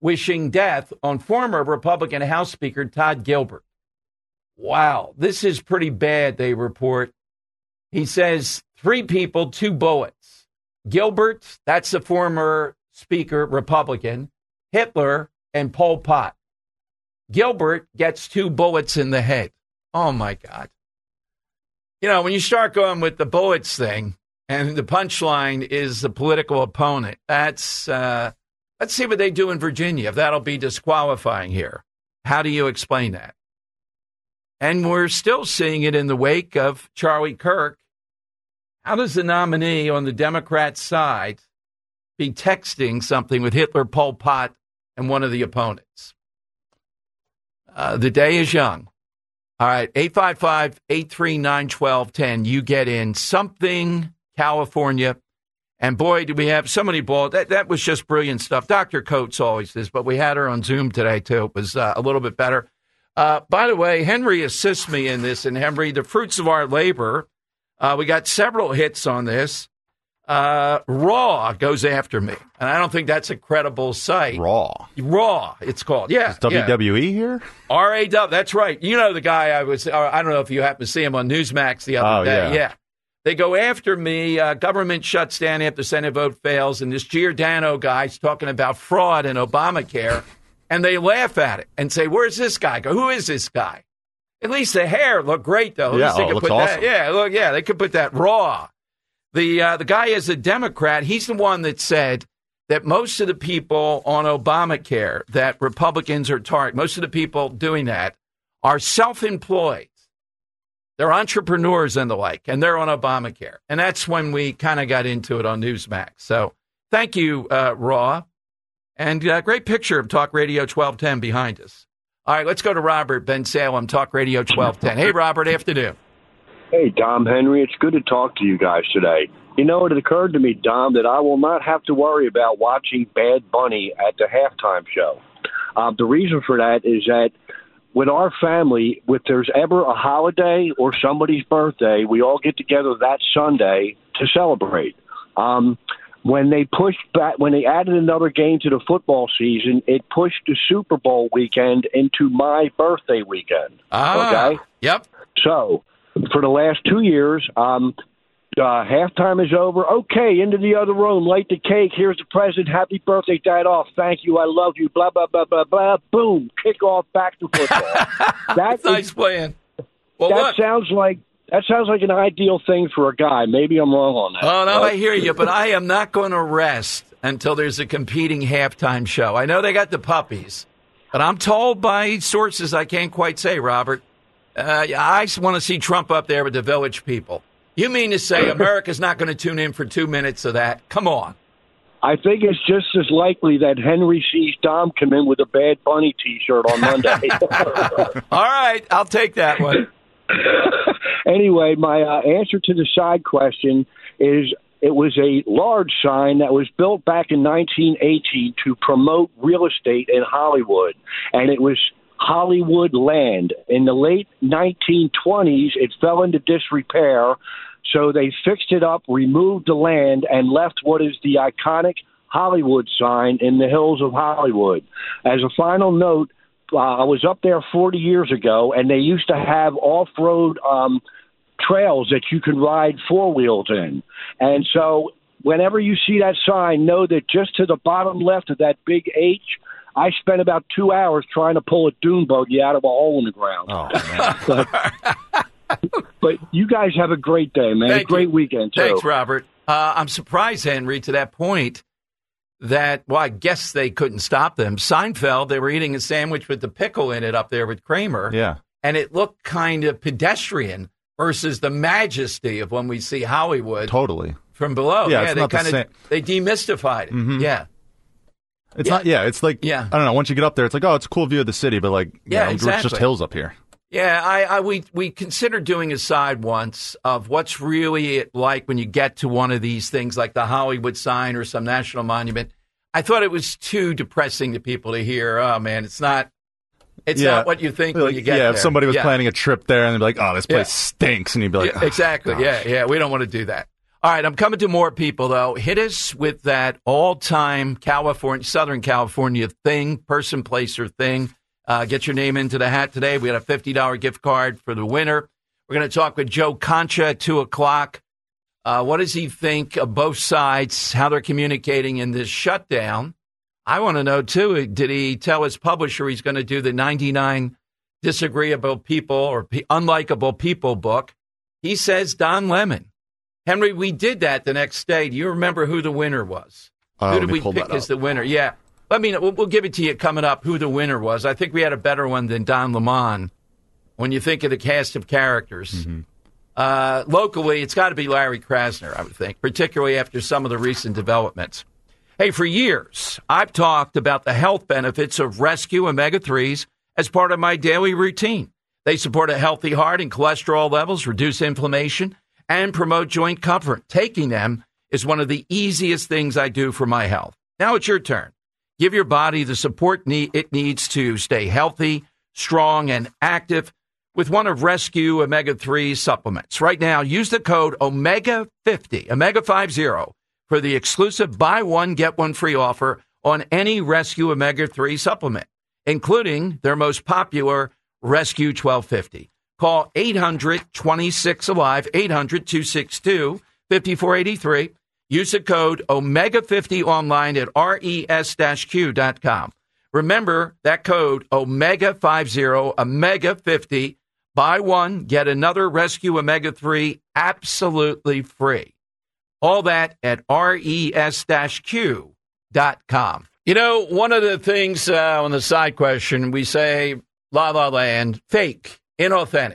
wishing death on former Republican House Speaker Todd Gilbert. Wow, this is pretty bad, they report. He says three people, two bullets. Gilbert, that's the former Speaker, Republican, Hitler, and Pol Pot. Gilbert gets two bullets in the head. Oh, my God. You know, when you start going with the bullets thing, and the punchline is the political opponent, that's, uh, let's see what they do in Virginia, if that'll be disqualifying here. How do you explain that? And we're still seeing it in the wake of Charlie Kirk. How does the nominee on the Democrat side be texting something with Hitler, Pol Pot, and one of the opponents? Uh, the day is young. All right, eight five five, eight three nine, one two one zero. You get in something, California. And boy, do we have so many balls. That, that was just brilliant stuff. Doctor Coates always is, but we had her on Zoom today, too. It was uh, a little bit better. Uh, by the way, Henry assists me in this. And Henry, the fruits of our labor, uh, we got several hits on this. Uh, Raw goes after me. And I don't think that's a credible site. Raw. Raw, it's called. Yeah. Is W W E yeah. here? R A W, that's right. You know the guy I was, I don't know if you happen to see him on Newsmax the other oh, day. Yeah. yeah. They go after me. Uh, government shuts down after Senate vote fails. And this Giordano guy's talking about fraud in Obamacare. And they laugh at it and say, where's this guy? Go, who is this guy? At least the hair looked great, though. At yeah, least they oh, could looks put awesome. That, yeah, look, yeah, they could put that raw. The uh, the guy is a Democrat. He's the one that said that most of the people on Obamacare that Republicans are targeting, most of the people doing that are self-employed. They're entrepreneurs and the like, and they're on Obamacare. And that's when we kind of got into it on Newsmax. So thank you, uh, Raw. And a uh, great picture of Talk Radio twelve ten behind us. All right, let's go to Robert Ben Salem, Talk Radio twelve ten. Hey, Robert, afternoon. Hey, Dom Henry, it's good to talk to you guys today. You know, it occurred to me, Dom, that I will not have to worry about watching Bad Bunny at the halftime show. Uh, the reason for that is that with our family, if there's ever a holiday or somebody's birthday, we all get together that Sunday to celebrate. Um, when they pushed back, when they added another game to the football season, it pushed the Super Bowl weekend into my birthday weekend. Ah, okay? Yep. So for the last two years, um, uh, halftime is over. Okay, into the other room, light the cake. Here's the president. Happy birthday, Dad. Off. Thank you. I love you. Blah, blah, blah, blah, blah. Boom. Kick off. Back to football. That's nice plan. Well, that look. sounds like that sounds like an ideal thing for a guy. Maybe I'm wrong on that. Oh, no, right? I hear you, but I am not going to rest until there's a competing halftime show. I know they got the puppies, but I'm told by sources I can't quite say, Robert, uh, I want to see Trump up there with the Village People. You mean to say America's not going to tune in for two minutes of that? Come on. I think it's just as likely that Henry sees Dom come in with a Bad Bunny T-shirt on Monday. All right, I'll take that one. Anyway, my uh, answer to the side question is it was a large sign that was built back in nineteen eighteen to promote real estate in Hollywood, and it was Hollywood Land. In the late nineteen twenties, it fell into disrepair, so they fixed it up, removed the land, and left what is the iconic Hollywood sign in the hills of Hollywood. As a final note, uh, I was up there forty years ago, and they used to have off-road um, trails that you could ride four-wheels in. And so whenever you see that sign, know that just to the bottom left of that big H, I spent about two hours trying to pull a dune buggy out of a hole in the ground. Oh, man. but, but you guys have a great day, man. Thank a great you. weekend, too. Thanks, Robert. Uh, I'm surprised, Henry, to that point that, well, I guess they couldn't stop them. Seinfeld, they were eating a sandwich with the pickle in it up there with Kramer. Yeah. And it looked kind of pedestrian versus the majesty of when we see Hollywood. Totally. From below. Yeah, yeah it's they not the kind of same. they demystified it. Mhm. Yeah. It's Yeah. not, yeah, it's like, Yeah. I don't know, once you get up there, it's like, oh, it's a cool view of the city, but like, you Yeah, know, exactly. it's just hills up here. Yeah, I, I we we considered doing a side once of what's really it like when you get to one of these things like the Hollywood sign or some national monument. I thought it was too depressing to people to hear. Oh man, it's not. It's Yeah. not what you think Like, when you get yeah, there. if somebody was Yeah. planning a trip there and they'd be like, oh, this place Yeah. stinks, and you'd be like, Yeah, exactly. oh, Yeah, yeah. We don't want to do that. All right, I'm coming to more people, though. Hit us with that all-time California, Southern California thing, person, place, or thing. Uh, get your name into the hat today. We got a fifty dollars gift card for the winner. We're going to talk with Joe Concha at two o'clock. Uh, what does he think of both sides, how they're communicating in this shutdown? I want to know, too, did he tell his publisher he's going to do the ninety-nine disagreeable people or p- unlikable people book? He says Don Lemon. Henry, we did that the next day. Do you remember who the winner was? Uh, who did we pick as the winner? Yeah. Let me, we'll, we'll give it to you coming up who the winner was. I think we had a better one than Don Lemon when you think of the cast of characters. Mm-hmm. Uh, locally, it's got to be Larry Krasner, I would think, particularly after some of the recent developments. Hey, for years, I've talked about the health benefits of Rescue omega threes as part of my daily routine. They support a healthy heart and cholesterol levels, reduce inflammation, and promote joint comfort. Taking them is one of the easiest things I do for my health. Now it's your turn. Give your body the support it needs to stay healthy, strong, and active with one of Rescue omega three supplements. Right now, use the code omega fifty, omega fifty, for the exclusive buy one, get one free offer on any Rescue omega three supplement, including their most popular Rescue twelve fifty. Call eight hundred, twenty-six, alive, eight hundred, two six two, five four eight three. Use the code omega fifty online at res q dot com. Remember that code omega fifty, omega fifty. Buy one, get another Rescue omega three absolutely free. All that at res q dot com. You know, one of the things uh, on the side question, we say, La La Land, fake, inauthentic.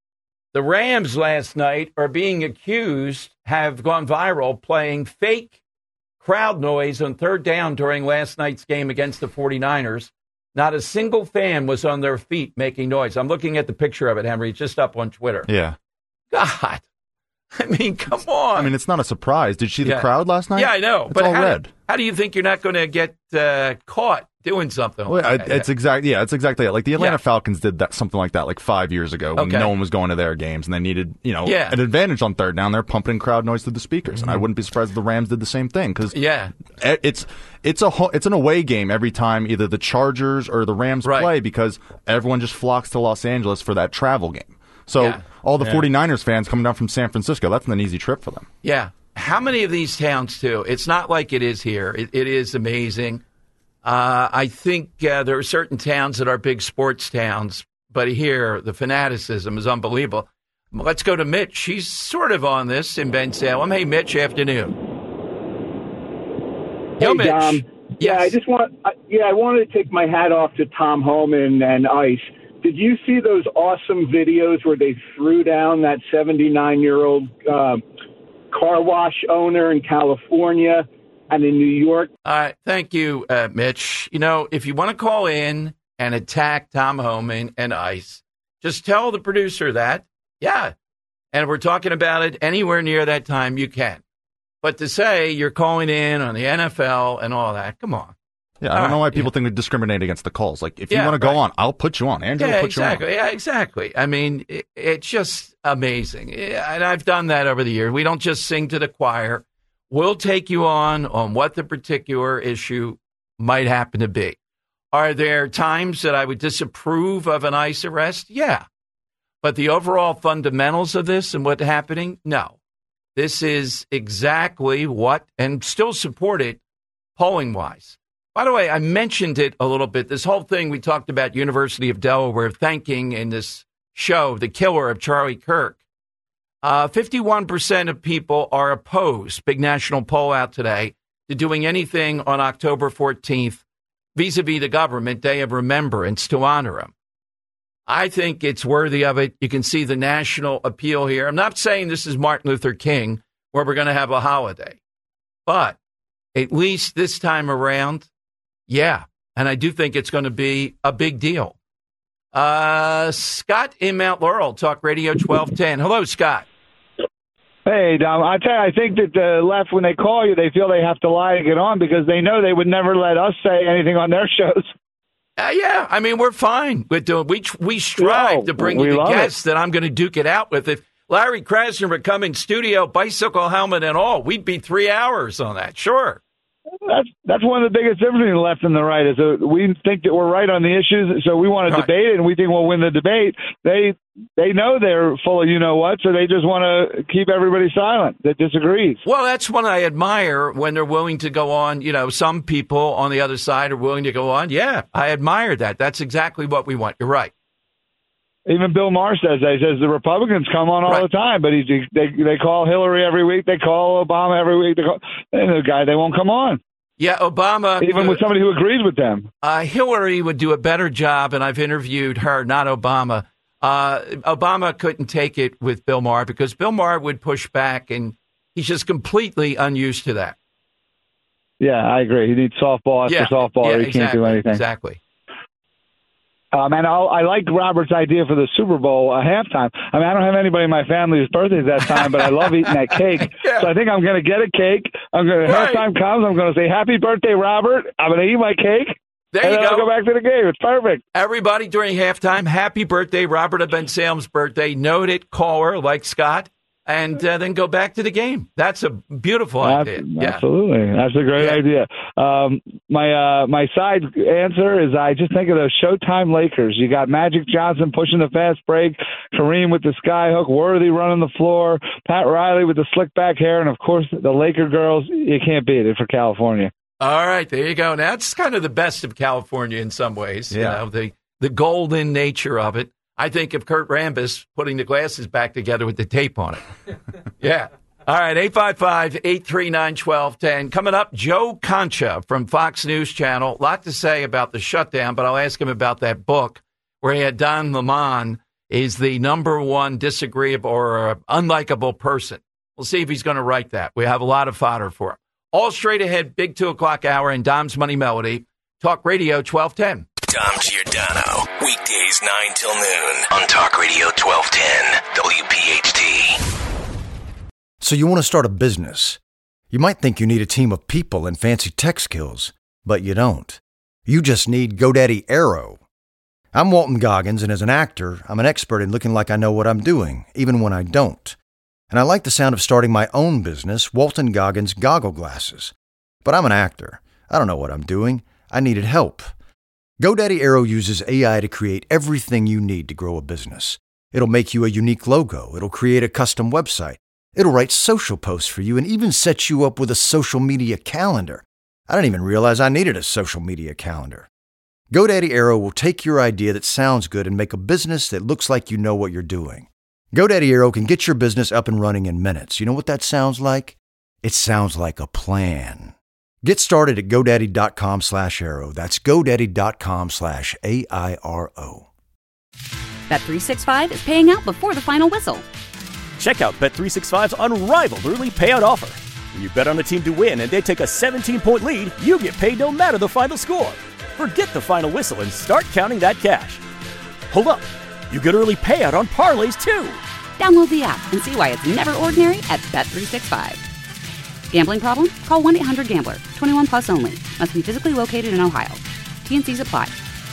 The Rams last night are being accused, have gone viral, playing fake crowd noise on third down during last night's game against the 49ers. Not a single fan was on their feet making noise. I'm looking at the picture of it, Henry. It's just up on Twitter. Yeah. God. I mean, come on. I mean, it's not a surprise. Did you see the Yeah. crowd last night? Yeah, I know. It's but all how, red. Do, how do you think you're not going to get uh, caught doing something Well, like I- that? it's exactly yeah, it's exactly it. Like the Atlanta Yeah. Falcons did that something like that like five years ago when Okay. no one was going to their games and they needed you know Yeah. an advantage on third down. They're pumping crowd noise through the speakers, and I wouldn't be surprised if the Rams did the same thing because Yeah. it's it's a ho- it's an away game every time either the Chargers or the Rams Right. play because everyone just flocks to Los Angeles for that travel game. So Yeah. all the Yeah. 49ers fans coming down from San Francisco, that's an easy trip for them. Yeah. How many of these towns, too? It's not like it is here. It, it is amazing. Uh, I think uh, there are certain towns that are big sports towns, but here the fanaticism is unbelievable. Let's go to Mitch. He's sort of on this in Ben Salem. Hey, Mitch, afternoon. Yo, Hey, Mitch. Dom. Yeah, I just want. Uh, yeah, I wanted to take my hat off to Tom Homan and ICE. Did you see those awesome videos where they threw down that seventy-nine-year-old uh, car wash owner in California and in New York? All right. Thank you, uh, Mitch. You know, if you want to call in and attack Tom Homan and ICE, just tell the producer that. Yeah. And if we're talking about it anywhere near that time, you can. But to say you're calling in on the N F L and all that, come on. Yeah, I don't know why people think we discriminate against the calls. Like, if you Yeah, want to go right. on, I'll put you on. Andrew Yeah, will put exactly. you on. Yeah, exactly. I mean, it, it's just amazing. Yeah, and I've done that over the years. We don't just sing to the choir. We'll take you on on what the particular issue might happen to be. Are there times that I would disapprove of an ICE arrest? Yeah. But the overall fundamentals of this and what's happening? No. This is exactly what, and still support it polling-wise. By the way, I mentioned it a little bit. This whole thing we talked about University of Delaware thanking in this show the killer of Charlie Kirk. Uh, fifty-one percent of people are opposed, big national poll out today, to doing anything on October fourteenth vis-a-vis the government day of remembrance to honor him. I think it's worthy of it. You can see the national appeal here. I'm not saying this is Martin Luther King where we're going to have a holiday, but at least this time around, yeah, and I do think it's going to be a big deal. Uh, Scott in Mount Laurel, Talk Radio twelve ten. Hello, Scott. Hey, Dom, I tell you, I think that the left, when they call you, they feel they have to lie to get on because they know they would never let us say anything on their shows. Uh, yeah, I mean, we're fine with doing. We we strive No, to bring we you the love guests that I'm going to duke it out with. If Larry Krasner would come in studio, bicycle helmet and all. We'd be three hours on that. Sure. That's that's one of the biggest differences between the left and the right is that we think that we're right on the issues, so we want to debate it, and we think we'll win the debate. They they know they're full of you know what, so they just want to keep everybody silent that disagrees. Well, that's what I admire when they're willing to go on. You know, some people on the other side are willing to go on. Yeah, I admire that. That's exactly what we want. You're right. Even Bill Maher says that. He says the Republicans come on all right. the time, but he, they they call Hillary every week. They call Obama every week. They call, and the guy, they won't come on. Yeah, Obama. Even with somebody who agrees with them. Uh, Hillary would do a better job, and I've interviewed her, not Obama. Uh, Obama couldn't take it with Bill Maher because Bill Maher would push back, and he's just completely unused to that. Yeah, I agree. He needs softball after yeah, softball. Yeah, or he exactly, can't do anything. Exactly. Um, and I'll, I like Robert's idea for the Super Bowl uh, halftime. I mean, I don't have anybody in my family whose birthday's that time, but I love eating that cake. yeah. So I think I'm going to get a cake. I'm going to right. halftime comes. I'm going to say happy birthday, Robert. I'm going to eat my cake. There and you then go. I'll go back to the game. It's perfect. Everybody during halftime, happy birthday, Robert of Ben Salem's birthday. Note it, caller like Scott. And uh, then go back to the game. That's a beautiful idea. Yeah. Absolutely. That's a great yeah. idea. Um, my uh, my side answer is I just think of those Showtime Lakers. You got Magic Johnson pushing the fast break, Kareem with the skyhook, Worthy running the floor, Pat Riley with the slick back hair, and, of course, the Laker girls. You can't beat it for California. All right. There you go. Now, that's kind of the best of California in some ways. Yeah. You know, the, the golden nature of it. I think of Kurt Rambis putting the glasses back together with the tape on it. yeah. All right, eight five five, eight three nine, one two one zero. Coming up, Joe Concha from Fox News Channel. A lot to say about the shutdown, but I'll ask him about that book where he had Don Lemon is the number one disagreeable or unlikable person. We'll see if he's going to write that. We have a lot of fodder for him. All straight ahead, big two o'clock hour in Dom's Money Melody. Talk Radio twelve ten. Dom Giordano, weekdays nine till noon on Talk Radio twelve ten, W P H T. So you want to start a business. You might think you need a team of people and fancy tech skills, but you don't. You just need GoDaddy Aero. I'm Walton Goggins, and as an actor, I'm an expert in looking like I know what I'm doing, even when I don't. And I like the sound of starting my own business, Walton Goggins Goggle Glasses. But I'm an actor. I don't know what I'm doing. I needed help. GoDaddy Aero uses A I to create everything you need to grow a business. It'll make you a unique logo. It'll create a custom website. It'll write social posts for you and even set you up with a social media calendar. I didn't even realize I needed a social media calendar. GoDaddy Aero will take your idea that sounds good and make a business that looks like you know what you're doing. GoDaddy Aero can get your business up and running in minutes. You know what that sounds like? It sounds like a plan. Get started at GoDaddy.com slash Aero. That's GoDaddy.com slash A I R O. Bet three sixty-five is paying out before the final whistle. Check out Bet three sixty-five's unrivaled early payout offer. When you bet on a team to win and they take a seventeen-point lead, you get paid no matter the final score. Forget the final whistle and start counting that cash. Hold up. You get early payout on parlays, too. Download the app and see why it's never ordinary at Bet three sixty-five. Gambling problem? Call one eight hundred gambler. twenty-one plus only. Must be physically located in Ohio. T and C's apply.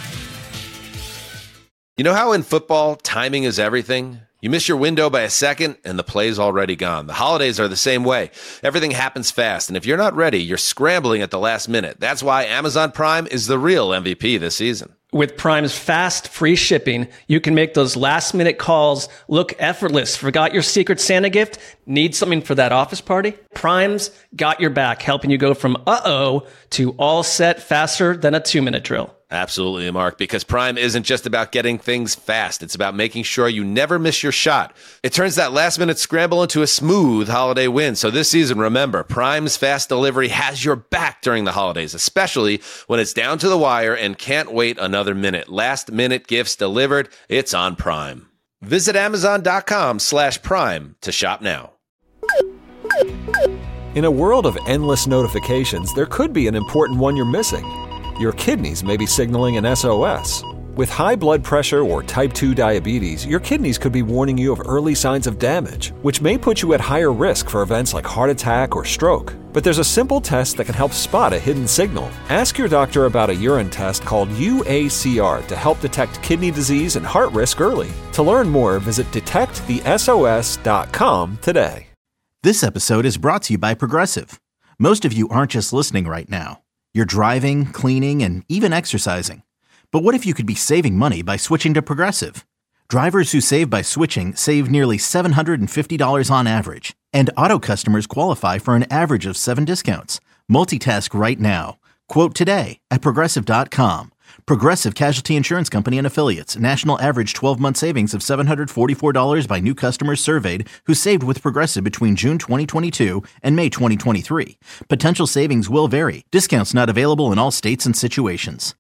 You know how in football, timing is everything? You miss your window by a second, and the play's already gone. The holidays are the same way. Everything happens fast, and if you're not ready, you're scrambling at the last minute. That's why Amazon Prime is the real M V P this season. With Prime's fast, free shipping, you can make those last-minute calls look effortless. Forgot your Secret Santa gift? Need something for that office party? Prime's got your back, helping you go from uh-oh to all set faster than a two-minute drill. Absolutely, Mark, because Prime isn't just about getting things fast. It's about making sure you never miss your shot. It turns that last-minute scramble into a smooth holiday win. So this season, remember, Prime's fast delivery has your back during the holidays, especially when it's down to the wire and can't wait another minute. Last-minute gifts delivered, it's on Prime. Visit Amazon.com slash Prime to shop now. In a world of endless notifications, there could be an important one you're missing. Your kidneys may be signaling an S O S. With high blood pressure or type two diabetes, your kidneys could be warning you of early signs of damage, which may put you at higher risk for events like heart attack or stroke. But there's a simple test that can help spot a hidden signal. Ask your doctor about a urine test called U A C R to help detect kidney disease and heart risk early. To learn more, visit detect the S O S dot com today. This episode is brought to you by Progressive. Most of you aren't just listening right now. You're driving, cleaning, and even exercising. But what if you could be saving money by switching to Progressive? Drivers who save by switching save nearly seven hundred fifty dollars on average. And auto customers qualify for an average of seven discounts. Multitask right now. Quote today at Progressive dot com. Progressive Casualty Insurance Company and Affiliates. National average twelve-month savings of seven hundred forty-four dollars by new customers surveyed who saved with Progressive between June twenty twenty-two and May twenty twenty-three. Potential savings will vary. Discounts not available in all states and situations.